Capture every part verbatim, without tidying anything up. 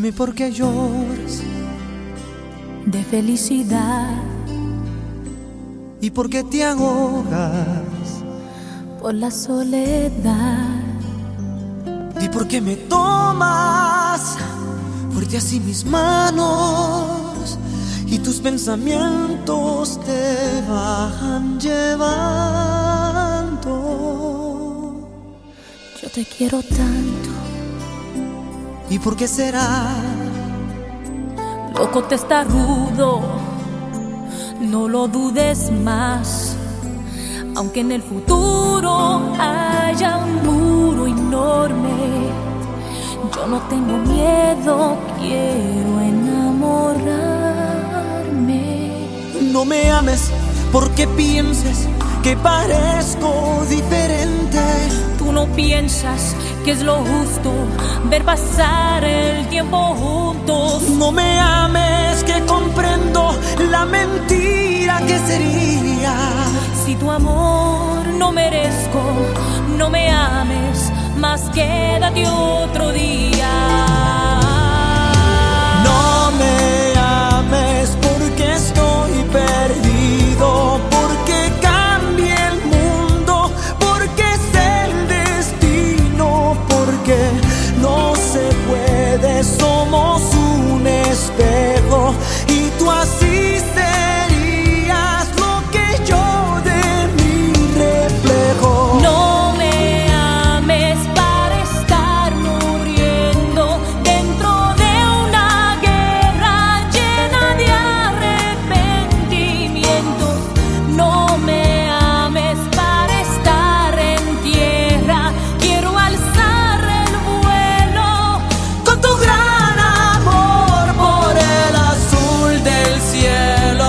Dime por qué lloras de felicidad y por qué te ahogas por la soledad. Di por qué me tomas fuerte así mis manos y tus pensamientos te van llevando. Yo te quiero tanto. ¿Y por qué será? Loco testarudo, no lo dudes más. Aunque en el futuro haya un muro enorme, yo no tengo miedo, quiero enamorarme. No me ames porque pienses que parezco diferente. Tú no piensas que es lo justo ver pasar el tiempo juntos. No me ames que comprendo la mentira que sería. Si tu amor no merezco, no me ames, más quédate otro día. No me ames porque estoy perdido, porque cambie el mundo, porque es el destino, porque no se puede, somos un espejo y tú así serías lo que yo de mi reflejo. No me ames para estar muriendo dentro de una guerra llena de arrepentimientos. No me ames para estar en tierra, quiero alzar el vuelo Con tu gran amor por el azul del cielo.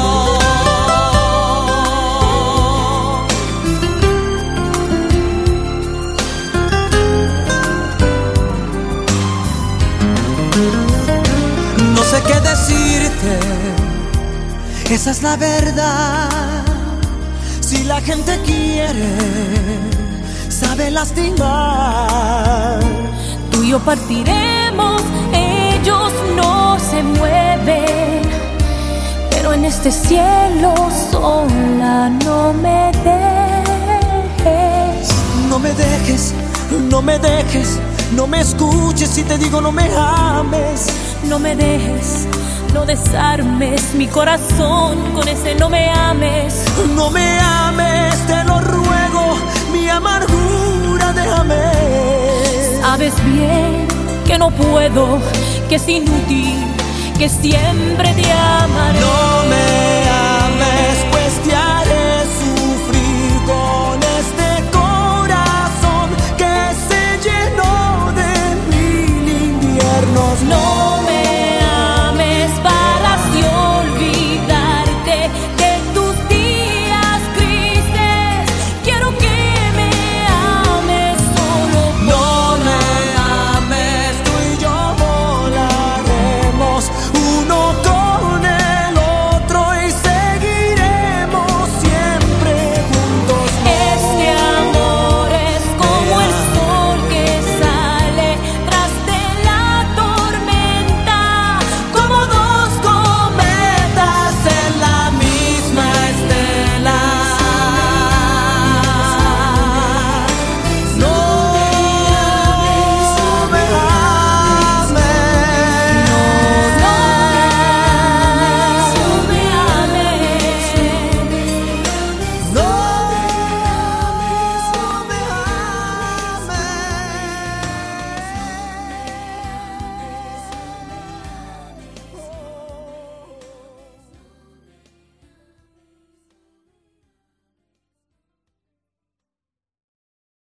No sé qué decirte, esa es la verdad. Si la gente quiere, sabe lastimar. Tú y yo partiremos, ellos no se mueven, pero en este cielo sola no me dejes. No me dejes, no me dejes, no me escuches si te digo no me ames. No me dejes, no desarmes mi corazón con ese no me ames. No me ames, te lo ruego, mi amargura déjame. Sabes bien que no puedo, que es inútil, que siempre te amaré. No me